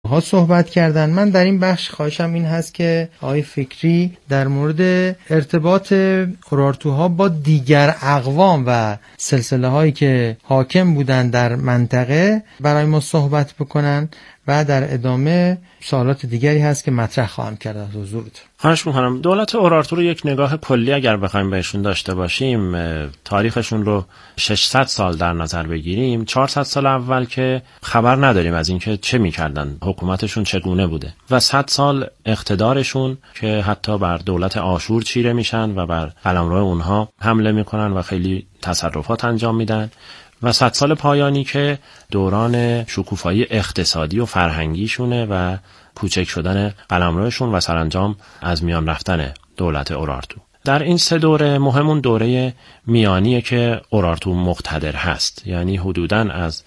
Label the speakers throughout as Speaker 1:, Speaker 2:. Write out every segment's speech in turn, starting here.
Speaker 1: ها صحبت کردن. من در این بخش خواهشم این هست که آقای فکری در مورد ارتباط اورارتوها با دیگر اقوام و سلسله هایی که حاکم بودن در منطقه برای ما صحبت بکنن و در ادامه سوالات دیگری هست که مطرح خواهم کرد از حضورتون.
Speaker 2: خواهش می‌کنم. دولت اورارتو رو یک نگاه کلی اگر بخوایم بهشون داشته باشیم، تاریخشون رو 600 سال در نظر بگیریم، 400 سال اول که خبر نداریم از اینکه چه می‌کردن، حکومتشون چگونه بوده، و 100 سال اقتدارشون که حتی بر دولت آشور چیره میشن و بر قلمرو اونها حمله میکنن و خیلی تصرفات انجام میدن، و 100 سال پایانی که دوران شکوفایی اقتصادی و فرهنگیشونه و کوچک شدن قلمروشون و سرانجام از میان رفتن دولت اورارتو. در این سه دوره مهمون دوره میانیه که اورارتو مقتدر هست، یعنی حدوداً از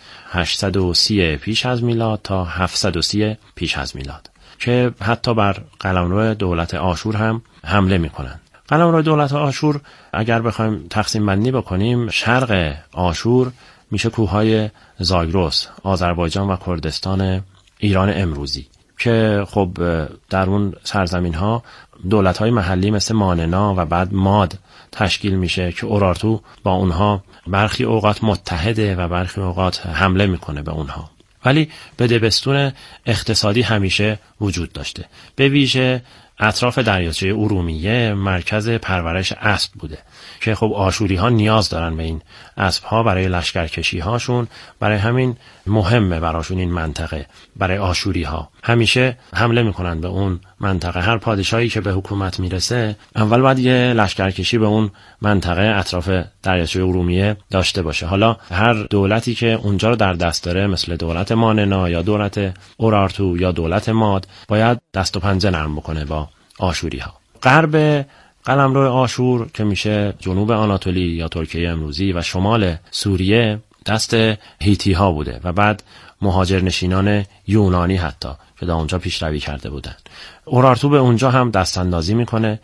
Speaker 2: 830 پیش از میلاد تا 730 پیش از میلاد، که حتی بر قلمرو دولت آشور هم حمله میکنن. قلمرو دولت آشور اگر بخوایم تقسیم بندی بکنیم، شرق آشور میشه کوههای زاگرس، آذربایجان و کردستان ایران امروزی، که خب در اون سرزمین ها دولت های محلی مثل ماننا و بعد ماد تشکیل میشه که اورارتو با اونها برخی اوقات متحده و برخی اوقات حمله میکنه به اونها. ولی بدبستون اقتصادی همیشه وجود داشته. به ویژه اطراف دریاچه ارومیه مرکز پرورش اسب بوده که خب آشوری ها نیاز دارن به این اسب ها برای لشکرکشی هاشون، برای همین مهمه براشون این منطقه. برای آشوری ها همیشه حمله میکنن به اون منطقه. هر پادشاهی که به حکومت میرسه اول باید یه لشکرکشی به اون منطقه اطراف دریاچه ارومیه داشته باشه. حالا هر دولتی که اونجا رو در دست داره، مثل دولت ماننا یا دولت اورارتو یا دولت ماد، باید دست و پنجه نرم بکنه با آشوری ها. غرب قلمرو آشور که میشه جنوب آناتولی یا ترکیه امروزی و شمال سوریه دست هیتی ها بوده و بعد مهاجرنشینان یونانی حتی که در اونجا پیشروی کرده بودن. اورارتو به اونجا هم دست اندازی میکنه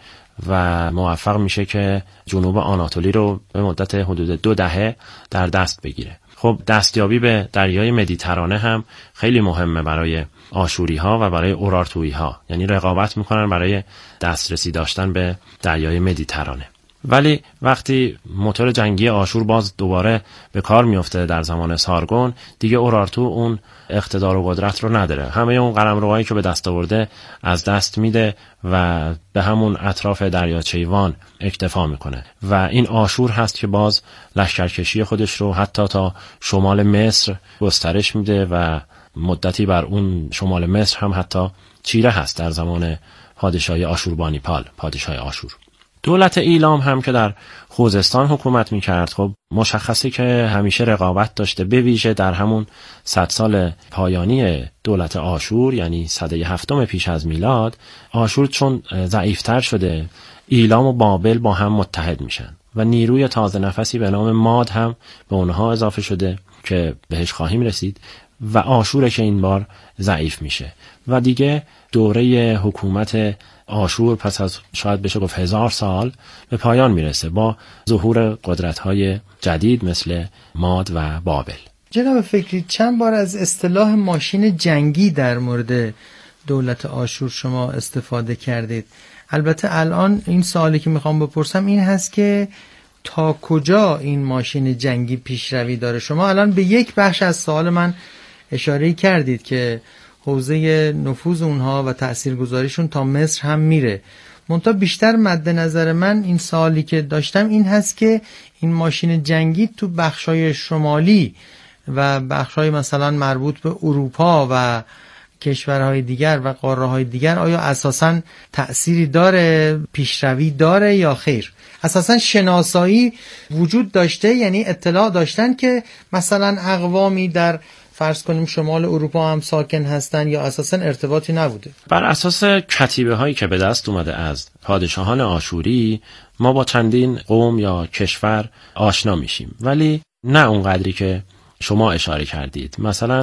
Speaker 2: و موفق میشه که جنوب آناتولی رو به مدت حدود 2 دهه در دست بگیره. خب دستیابی به دریای مدیترانه هم خیلی مهمه برای آشوری ها و برای اورارتویی ها، یعنی رقابت میکنن برای دسترسی داشتن به دریای مدیترانه. ولی وقتی موتور جنگی آشور باز دوباره به کار میفته در زمان سارگون، دیگه اورارتو اون اقتدار و قدرت رو نداره. همه اون قلمروهایی که به دست آورده از دست میده و به همون اطراف دریاچه وان اکتفا میکنه و این آشور هست که باز لشکرکشی خودش رو حتی تا شمال مصر گسترش میده و مدتی بر اون شمال مصر هم حتی چیره هست در زمان پادشاهی آشوربانیپال، پادشاه آشور. دولت ایلام هم که در خوزستان حکومت میکرد، خب مشخصه که همیشه رقابت داشته، به ویژه در همون 100 سال پایانی دولت آشور، یعنی سده 7 پیش از میلاد. آشور چون ضعیفتر شده، ایلام و بابل با هم متحد میشن و نیروی تازه نفسی به نام ماد هم به اونها اضافه شده که بهش خواهیم رسید و آشور که این بار ضعیف میشه و دیگه دوره حکومت آشور پس از شاید بشه گفت 1000 سال به پایان میرسه با ظهور قدرت‌های جدید مثل ماد و بابل.
Speaker 1: جناب فکری، چند بار از اصطلاح ماشین جنگی در مورد دولت آشور شما استفاده کردید. البته الان این سوالی که میخوام بپرسم این هست که تا کجا این ماشین جنگی پیشروی داره؟ شما الان به یک بخش از سوال من اشاره کردید که حوزه نفوذ اونها و تاثیرگذاریشون تا مصر هم میره. منتها بیشتر مد نظر من این سوالی که داشتم این هست که این ماشین جنگی تو بخشای شمالی و بخشای مثلا مربوط به اروپا و کشورهای دیگر و قاره‌های دیگر آیا اساساً تأثیری داره، پیشروی داره یا خیر؟ اساساً شناسایی وجود داشته، یعنی اطلاع داشتن که مثلا اقوامی در فرض کنیم شمال اروپا هم ساکن هستن یا اساساً ارتباطی نبوده؟
Speaker 2: بر اساس کتیبه هایی که به دست اومده از پادشاهان آشوری ما با چندین قوم یا کشور آشنا میشیم، ولی نه اونقدری که شما اشاره کردید. مثلا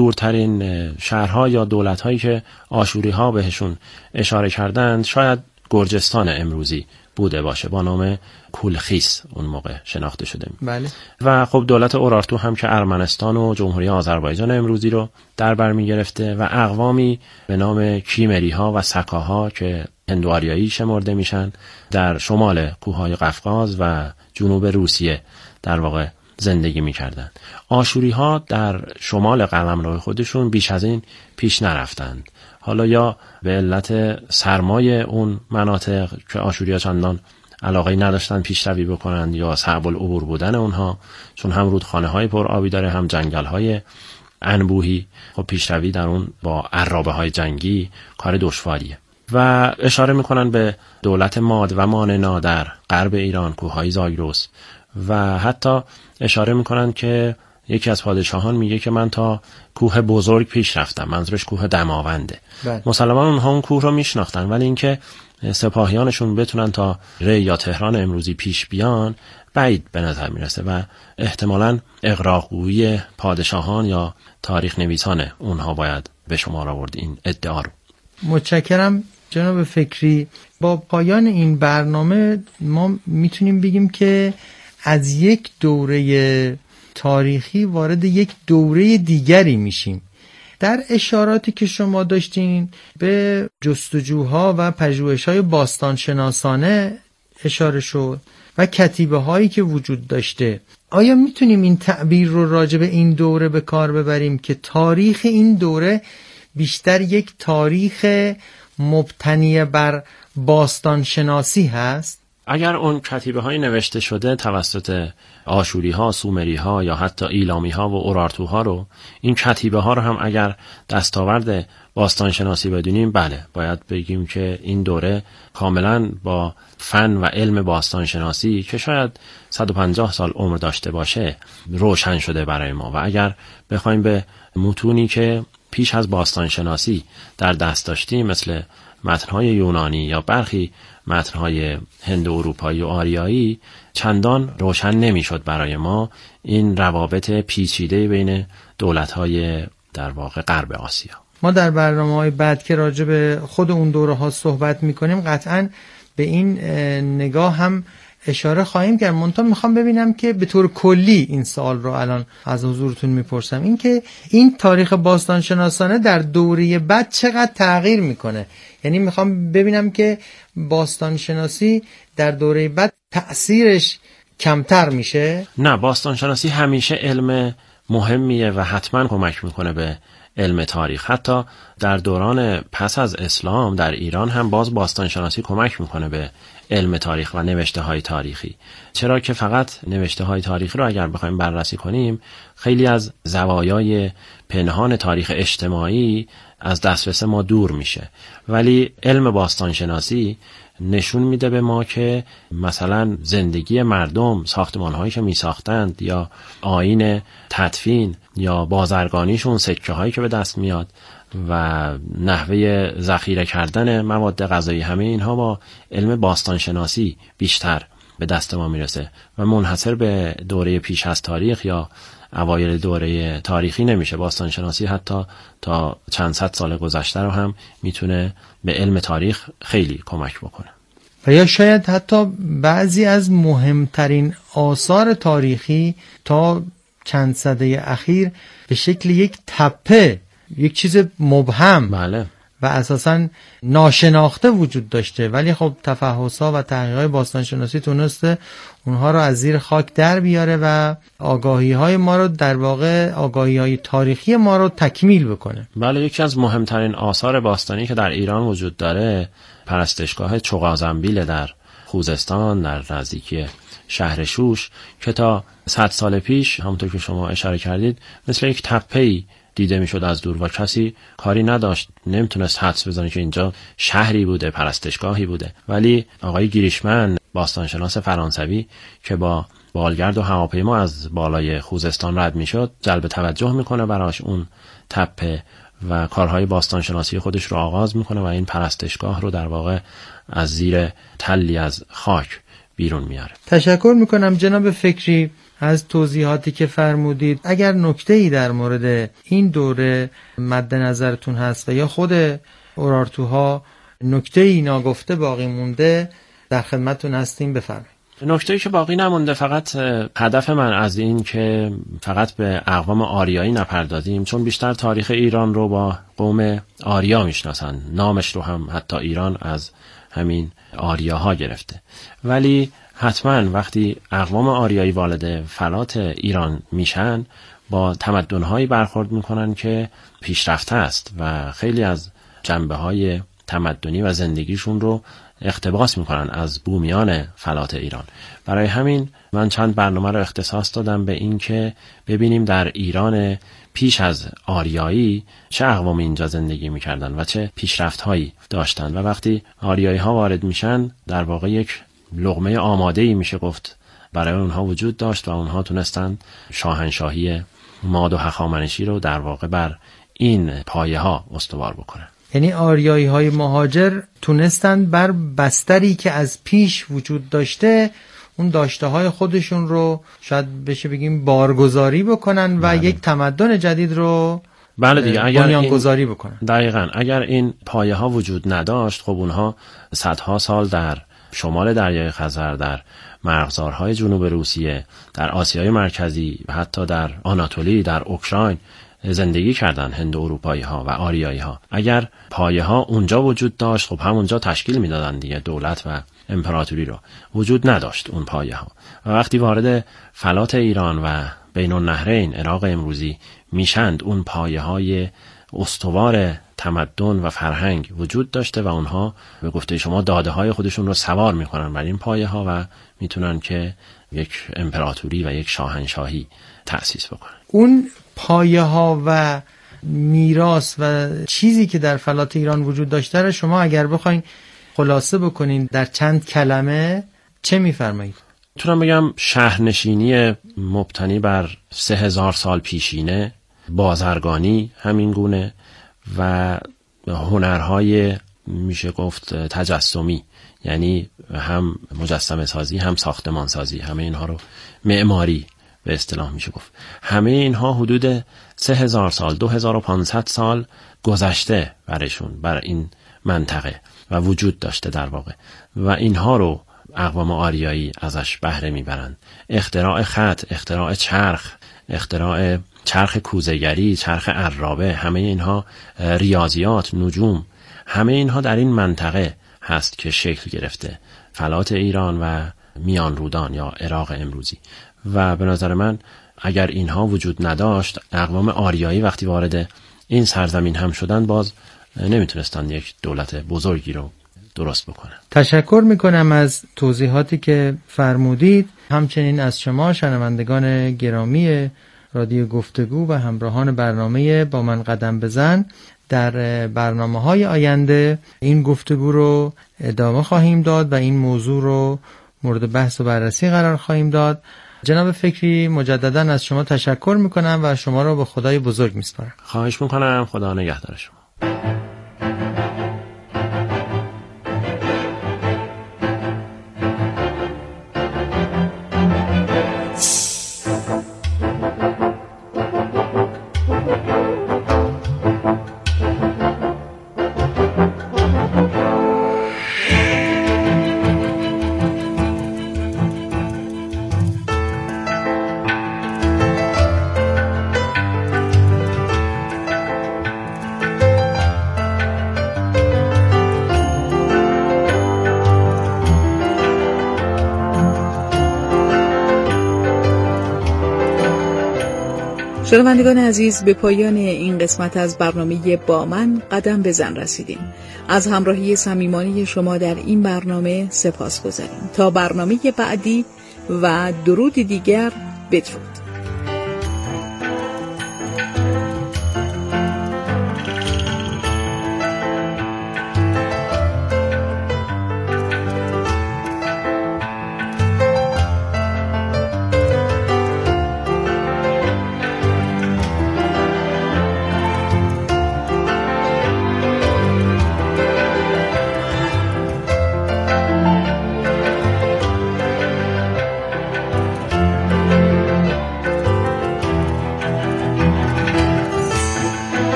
Speaker 2: دورترین شهرها یا دولت‌هایی که آشوری‌ها بهشون اشاره کردند شاید گرجستان امروزی بوده باشه با نام کولخیس اون موقع شناخته شده.
Speaker 1: بله.
Speaker 2: و خب دولت اورارتو هم که ارمنستان و جمهوری آذربایجان امروزی رو در بر می گرفته و اقوامی به نام کیمری ها و سکاها که هندواریایی شمرده میشن در شمال کوههای قفقاز و جنوب روسیه در واقع زندگی میکردن. آشوری ها در شمال قلمرو خودشون بیش از این پیش نرفتند. حالا یا به علت سرمای اون مناطق که آشوری ها چندان علاقه نداشتن پیشروی بکنند یا صعب العبور بودن اونها، چون هم رودخانه های پر آبی داره هم جنگل های انبوهی، خب پیشروی در اون با عرابه های جنگی کار دشواریه. و اشاره میکنن به دولت ماد و ماننا در غرب ایران، کوههای زاگرس، و حتی اشاره میکنن که یکی از پادشاهان میگه که من تا کوه بزرگ پیش رفتم، منظورش کوه دماونده. مسلمان اونها اون کوه رو میشناختن، ولی اینکه سپاهیانشون بتونن تا ری یا تهران امروزی پیش بیان بعید به نظر میرسه و احتمالاً اغراقگویی پادشاهان یا تاریخ نویسان اونها باید به شمار آورد این ادعا رو.
Speaker 1: متشکرم جناب فکری. با پایان این برنامه ما میتونیم بگیم که از یک دوره تاریخی وارد یک دوره دیگری میشیم. در اشاراتی که شما داشتین به جستجوها و پژوهش‌های باستانشناسانه اشاره شد و کتیبه هایی که وجود داشته. آیا میتونیم این تعبیر رو راجع به این دوره به کار ببریم که تاریخ این دوره بیشتر یک تاریخ مبتنی بر باستانشناسی هست؟
Speaker 2: اگر اون کتیبه های نوشته شده توسط آشوری ها، سومری ها یا حتی ایلامی ها و اورارتو ها رو، این کتیبه ها رو هم اگر دستاورد باستانشناسی بدونیم، بله باید بگیم که این دوره کاملا با فن و علم باستانشناسی که شاید 150 سال عمر داشته باشه روشن شده برای ما. و اگر بخوایم به متونی که پیش از باستانشناسی در دست داشتیم مثل متن‌های یونانی یا برخی متن‌های هند اروپایی و آریایی، چندان روشن نمی‌شد برای ما این روابط پیچیده بین دولت‌های در واقع غرب آسیا.
Speaker 1: ما در برنامه‌های بعد که راجع به خود اون دوره‌ها صحبت می‌کنیم قطعاً به این نگاه هم اشاره خواهیم کرد. منتها میخوام ببینم که به طور کلی این سوال رو الان از حضورتون میپرسم، این که این تاریخ باستانشناسانه در دوره بعد چقدر تغییر میکنه. یعنی میخوام ببینم که باستانشناسی در دوره بعد تأثیرش کمتر میشه.
Speaker 2: نه، باستانشناسی همیشه علم مهمیه و حتما کمک میکنه به علم تاریخ. حتی در دوران پس از اسلام در ایران هم باز باستانشناسی کمک میکنه به علم تاریخ و نوشته های تاریخی. چرا که فقط نوشته های تاریخی رو اگر بخوایم بررسی کنیم خیلی از زوایای پنهان تاریخ اجتماعی از دسترس ما دور میشه، ولی علم باستانشناسی نشون میده به ما که مثلا زندگی مردم، ساختمان‌هایی که میساختند یا آیین تدفین یا بازرگانیشون، سکه هایی که به دست میاد و نحوه ذخیره کردن مواد غذایی، همه اینها با علم باستانشناسی بیشتر به دست ما میرسه و منحصر به دوره پیش از تاریخ یا اوایل دوره تاریخی نمیشه. باستانشناسی حتی تا چند صد سال گذشته رو هم میتونه به علم تاریخ خیلی کمک بکنه.
Speaker 1: و یا شاید حتی بعضی از مهمترین آثار تاریخی تا چند سده اخیر به شکل یک تپه، یک چیز مبهم
Speaker 2: بله،
Speaker 1: و اساساً ناشناخته وجود داشته، ولی خب تفحص‌ها و تحقیقات باستانشناسی تونسته اونها رو از زیر خاک در بیاره و آگاهی‌های ما رو، در واقع آگاهی‌های تاریخی ما رو تکمیل بکنه.
Speaker 2: بله، یکی از مهمترین آثار باستانی که در ایران وجود داره پرستشگاه چغازنبیل در خوزستان در نزدیکی شهر شوش که تا 100 سال پیش همونطور که شما اشاره کردید مثل یک تپه‌ای دیده میشد از دور و کسی کاری نداشت، نمیتونست حدس بزنه که اینجا شهری بوده، پرستشگاهی بوده. ولی آقای گیریشمن، باستانشناس فرانسوی که با بالگرد و هواپیما از بالای خوزستان رد میشد، جلب توجه میکنه براش اون تپه و کارهای باستانشناسی خودش رو آغاز میکنه و این پرستشگاه رو در واقع از زیر تلی از خاک بیرون میاره.
Speaker 1: تشکر میکنم جناب فکری از توضیحاتی که فرمودید. اگر نکته‌ای در مورد این دوره مد نظرتون هست و یا خود اورارتوها نکته‌ای ناگفته باقی مونده در خدمتتون هستیم، بفرمایید.
Speaker 2: نکته‌ای که باقی نمونده، فقط هدف من از این که فقط به اقوام آریایی نپردازیم، چون بیشتر تاریخ ایران رو با قوم آریا میشناسن، نامش رو هم حتی ایران از همین آریاها گرفته، ولی حتما وقتی اقوام آریایی وارد فلات ایران میشن با تمدن‌هایی برخورد میکنن که پیشرفته است و خیلی از جنبه‌های تمدنی و زندگیشون رو اقتباس میکنن از بومیان فلات ایران. برای همین من چند برنامه رو اختصاص دادم به این که ببینیم در ایران پیش از آریایی چه اقوامی اینجا زندگی میکردن و چه پیشرفت‌هایی داشتن و وقتی آریایی ها وارد میشن در واقع یک لقمه آماده‌ای میشه گفت برای اونها وجود داشت و اونها تونستن شاهنشاهی ماد و هخامنشی رو در واقع بر این پایه ها استوار بکنن.
Speaker 1: یعنی آریایی های مهاجر تونستن بر بستری که از پیش وجود داشته اون داشته های خودشون رو شاید بشه بگیم بارگذاری بکنن و یک تمدن جدید رو
Speaker 2: بله دیگه، اگر
Speaker 1: بنیانگذاری بکنن.
Speaker 2: دقیقاً اگر این پایه ها وجود نداشت، خب اونها صدها سال در شمال دریای خزر، در مرغزارهای جنوب روسیه، در آسیای مرکزی، حتی در آناتولی، در اوکراین زندگی کردن هند اروپایی ها و آریایی ها. اگر پایه ها اونجا وجود داشت، خب همونجا تشکیل میدادن دیگه دولت و امپراتوری رو. وجود نداشت اون پایه ها و وقتی وارد فلات ایران و بین النهرین عراق امروزی میشند، اون پایه های استوار تمدن و فرهنگ وجود داشته و اونها به گفته شما داده های خودشون رو سوار میکنن بر این پایه ها و میتونن که یک امپراتوری و یک شاهنشاهی تأسیس بکنن.
Speaker 1: اون پایه ها و میراث و چیزی که در فلات ایران وجود داشته رو شما اگر بخواین خلاصه بکنین در چند کلمه چه میفرمایید؟
Speaker 2: میتونم بگم شهرنشینی مبتنی بر 3000 سال پیشینه، بازرگانی همین گونه و هنرهای میشه گفت تجسمی، یعنی هم مجسمه سازی هم ساختمان سازی، همه اینها رو معماری به اصطلاح میشه گفت. همه اینها حدود 3000 سال 2500 سال گذشته برشون بر این منطقه و وجود داشته در واقع و اینها رو اقوام آریایی ازش بهره میبرند. اختراع خط، اختراع چرخ، اختراع چرخ کوزه‌گری، چرخ عرابه، همه اینها، ریاضیات، نجوم، همه اینها در این منطقه هست که شکل گرفته فلات ایران و میان رودان یا عراق امروزی. و به نظر من اگر اینها وجود نداشت، اقوام آریایی وقتی وارد این سرزمین هم شدن باز نمیتونستن یک دولت بزرگی رو درست بکنن.
Speaker 1: تشکر میکنم از توضیحاتی که فرمودید، همچنین از شما شنوندگان گرامی رادیو گفتگو و همراهان برنامه با من قدم بزن. در برنامه‌های آینده این گفتگو رو ادامه خواهیم داد و این موضوع رو مورد بحث و بررسی قرار خواهیم داد. جناب فکری، مجددا از شما تشکر میکنم و شما رو به خدای بزرگ میسپارم.
Speaker 2: خواهش میکنم. خدا نگهدار شما.
Speaker 3: شنوندگان عزیز، به پایان این قسمت از برنامه با من قدم بزن رسیدیم. از همراهی صمیمانه شما در این برنامه سپاسگزاریم. تا برنامه بعدی و درود دیگر، بدرود.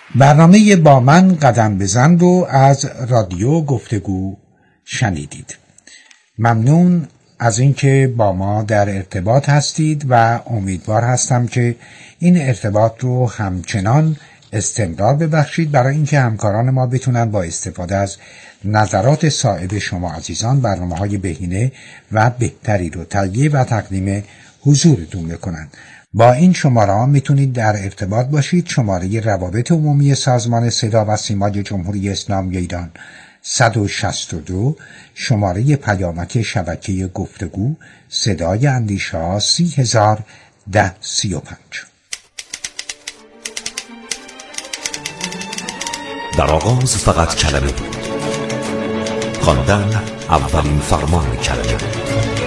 Speaker 4: برنامه با من قدم بزن رو از رادیو گفتگو شنیدید. ممنون از اینکه با ما در ارتباط هستید و امیدوار هستم که این ارتباط رو همچنان استمرار ببخشید برای اینکه همکاران ما بتونن با استفاده از نظرات صائب شما عزیزان برنامه‌های بهینه و بهتری رو تهیه و تقدیم حضورتون بکنن. با این شماره میتونید در ارتباط باشید. شماره روابط عمومی سازمان صدا و سیمای جمهوری اسلامی ایران 162، شماره پیامک شبکه گفتگو صدای اندیشه 301035.
Speaker 5: در آغاز فقط کلمه بود، خواندن اولین فرمان کلمه بود.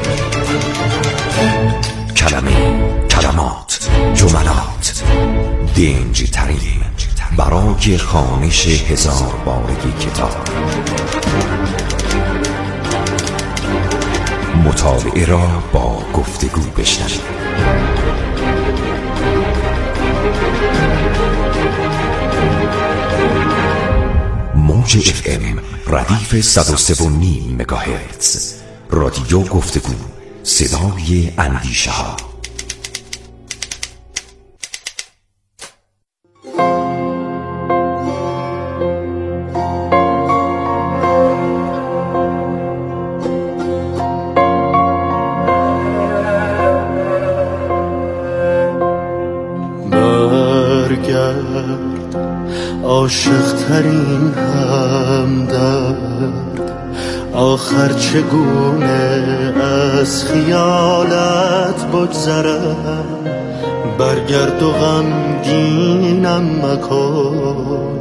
Speaker 5: کلمه، کلمات، جملات، دنج ترین برای خوانش 1000 بارگی کتاب. مطالعه را با گفتگو بشنوید. موج FM ردیف 103.5 مگاهرتز. رادیو گفتگو، صدای اندیشه ها.
Speaker 6: عاشق ترین همدرد، آخر چگونه از خیالت بگذرم. برگرد و غمگینم مکن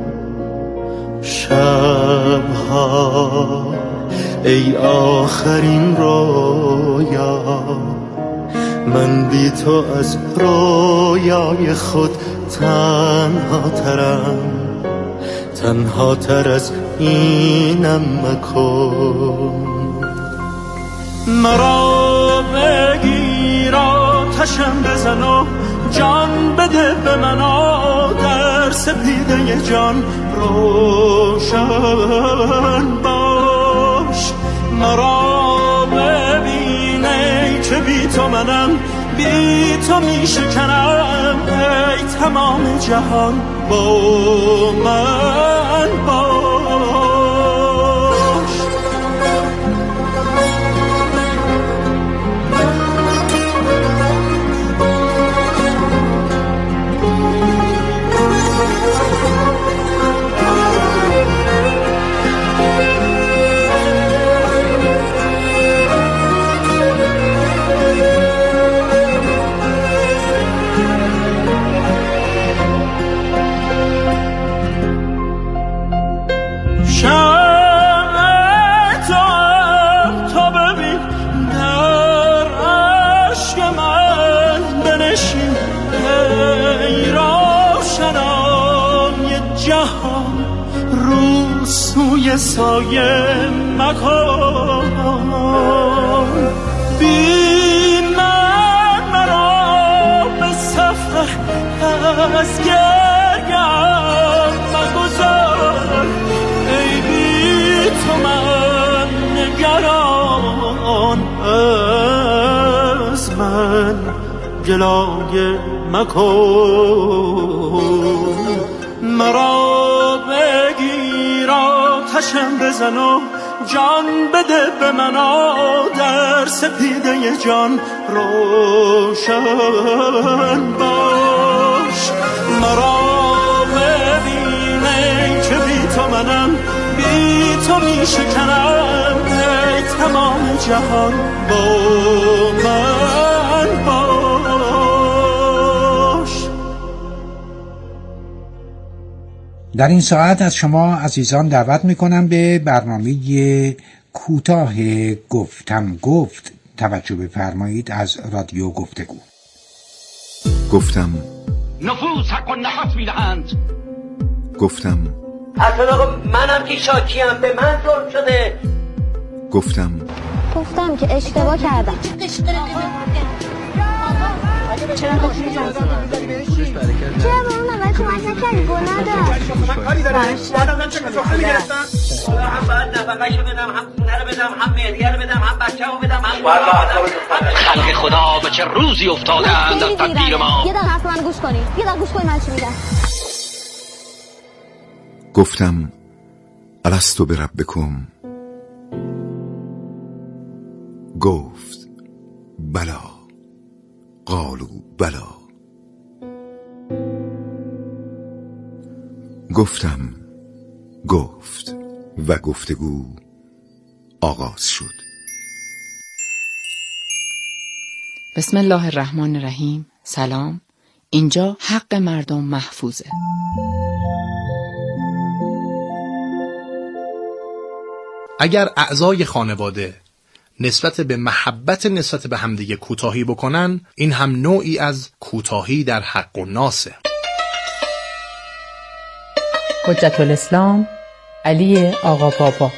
Speaker 6: شبها، ای آخرین رویا. من بی تو از رویای خود تنها تر از اینم مکن. مرا بگیر آتشم بزن و جان بده به من، در سپیده جان روشن باش. مرا ببینه که بی تو منم، بی تو می شکنم. ای تمام جهان با من باش. سایه مکن، بی من مرا به سفر از گریم مگذار. ای بی تو من نگران، از من گلایه مکن. مرا بگیر آتشم بزن و جان بده به من، در سپیده جان روشن باش. مرا ببینه که بی تو منم، بی تو می شکنم. ای تمام جهان با من باش.
Speaker 4: در این ساعت از شما عزیزان دعوت میکنم به برنامه کوتاه گفتم گفت توجه بفرمایید از رادیو گفتگو.
Speaker 7: گفتم
Speaker 8: نفوس حق و نفس میدهند.
Speaker 7: گفتم
Speaker 9: اصلا آقا منم که شاکیم، به من ظلم شده.
Speaker 7: گفتم
Speaker 10: که اشتباه کردم. چرا به اون اول کمک نکردی؟ گناه داشت. من کاری دارم. من چه سفره میگرفتم؟ هم باید نفقه‌شو بدم، هم خونه رو بدم، هم مهریه رو بدم، هم بچه‌مو بدم، هم
Speaker 8: خلق خدا به چه روزی افتادند در تقدیر ما.
Speaker 10: یه دقیقه حرف من گوش کنی. یه دقیقه گوش کنی من چی میگم.
Speaker 7: گفتم الستو بربکم، گفت بلا، قالوا بلا. گفتم، گفت و گفتگو آغاز شد.
Speaker 11: بسم الله الرحمن الرحیم. سلام. اینجا حق مردم محفوظه.
Speaker 12: اگر اعضای خانواده نسبت به همدیگه کوتاهی بکنن، این هم نوعی از کوتاهی در حق الناسه.
Speaker 11: حجت الاسلام علی آقا بابا.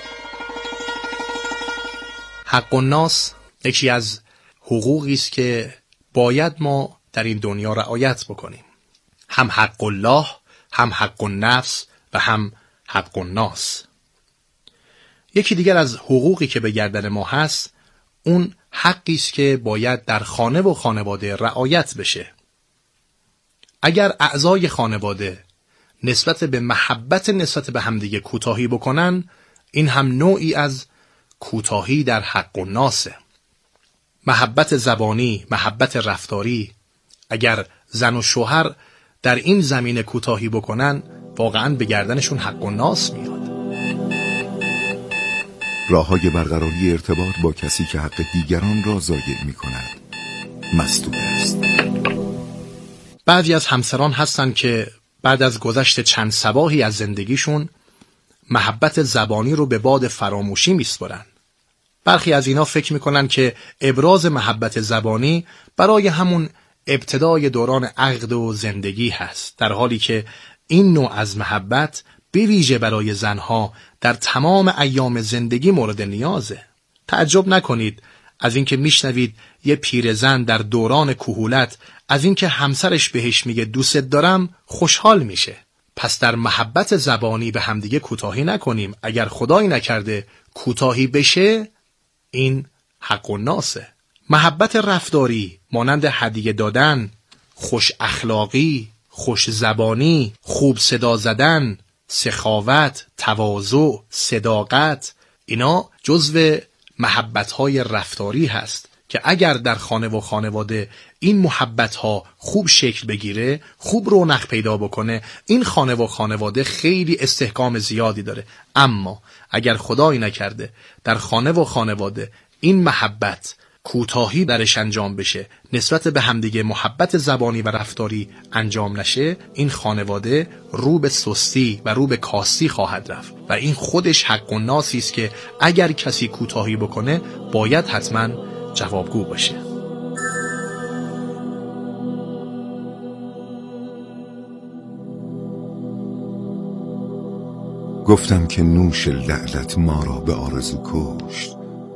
Speaker 12: حق الناس یکی از حقوقی است که باید ما در این دنیا رعایت بکنیم. هم حق الله، هم حق النفس و هم حق الناس. یکی دیگر از حقوقی که به گردن ما هست، اون حقی است که باید در خانه و خانواده رعایت بشه. اگر اعضای خانواده نسبت به همدیگه کوتاهی بکنن، این هم نوعی از کوتاهی در حق الناسه. محبت زبانی، محبت رفتاری، اگر زن و شوهر در این زمینه کوتاهی بکنن، واقعاً به گردنشون حق الناس میاد.
Speaker 7: راه‌های برقراری ارتباط با کسی که حق دیگران را ضایع می‌کند مسدود است.
Speaker 12: بعضی از همسران هستن که بعد از گذشت چند صباحی از زندگیشون محبت زبانی رو به باد فراموشی میسپرن. برخی از اینا فکر میکنن که ابراز محبت زبانی برای همون ابتدای دوران عقد و زندگی هست، در حالی که این نوع از محبت به ویژه برای زنها در تمام ایام زندگی مورد نیازه. تعجب نکنید از اینکه میشنوید یه پیرزن در دوران کهولت از اینکه همسرش بهش میگه دوست دارم خوشحال میشه. پس در محبت زبانی به همدیگه کوتاهی نکنیم. اگر خدایی نکرده کوتاهی بشه، این حق الناسه. محبت رفتاری مانند هدیه دادن، خوش اخلاقی، خوش زبانی، خوب صدا زدن، سخاوت، تواضع، صداقت، اینا جزو محبت‌های رفتاری هست که اگر در خانه و خانواده این محبت‌ها خوب شکل بگیره، خوب رونق پیدا بکنه، این خانه و خانواده خیلی استحکام زیادی داره. اما اگر خدایی نکرده در خانه و خانواده این محبت کوتاهی درش انجام بشه، نسبت به همدیگه محبت زبانی و رفتاری انجام نشه، این خانواده رو به سستی و رو به کاستی خواهد رفت و این خودش حق الناسی است که اگر کسی کوتاهی بکنه باید حتما جوابگو باشه.
Speaker 7: گفتم که نوش لعلت ما را به آرزو کشت،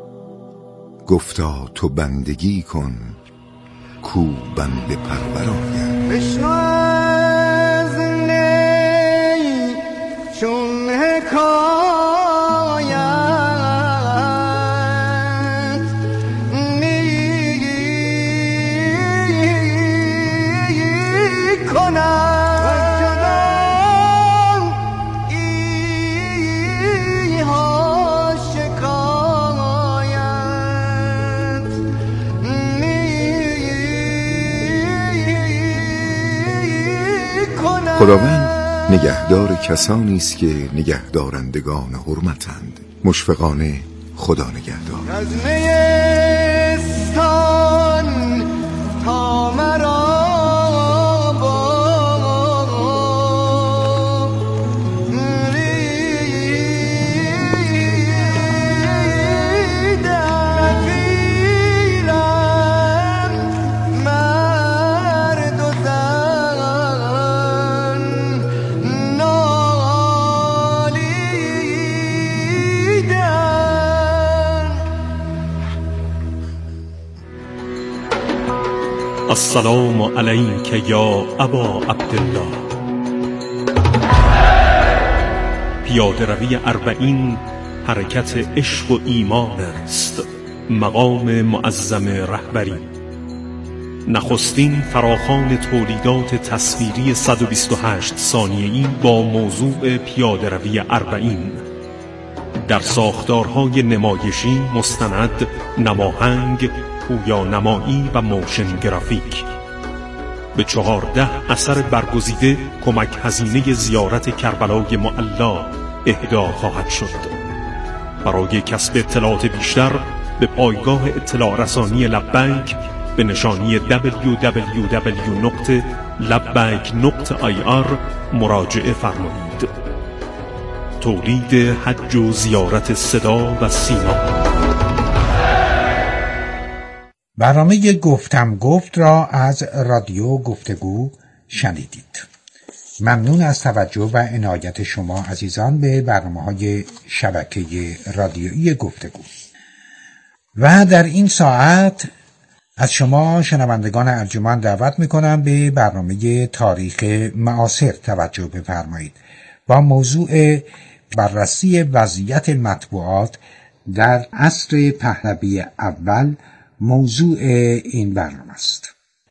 Speaker 7: گفتا تو بندگی کن کو بنده پرور آید.
Speaker 13: بشنو از نی چون حکایت می کنم
Speaker 7: خداوند نگهدار کسانی است که نگهدارندگان حرمتند. مشفقانه خدا نگهدار.
Speaker 13: از نیستان تا مرا
Speaker 6: السلام علیک یا ابا عبدالله. پیاده روی 40 حرکت عشق و ایمان است، مقام معظم رهبری. نخستین فراخوان تولیدات تصویری 128 ثانیه‌ای با موضوع پیاده روی 40 در ساختارهای نمایشی، مستند، نماهنگ، پویانمایی و موشن گرافیک. به 14 اثر برگزیده کمک هزینه زیارت کربلای معلا اهدا خواهد شد. برای کسب اطلاعات بیشتر به پایگاه اطلاع رسانی لبیک به نشانی www.labbaik.ir مراجعه فرمایید. تولید حج و زیارت صدا و سیما.
Speaker 4: برنامه گفتم گفت را از رادیو گفتگو شنیدید. ممنون از توجه و عنایت شما عزیزان به برنامه‌های شبکه رادیویی گفتگو. و در این ساعت از شما شنوندگان ارجمند دعوت می‌کنم به برنامه تاریخ معاصر توجه بفرمایید با موضوع بررسی وضعیت مطبوعات در عصر پهلوی اول موضوع این برنامه است.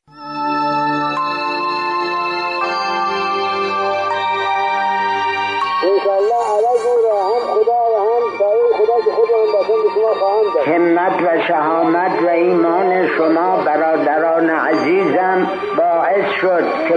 Speaker 14: همت و شهامت و ایمان شما برادران عزیزم باعث شد که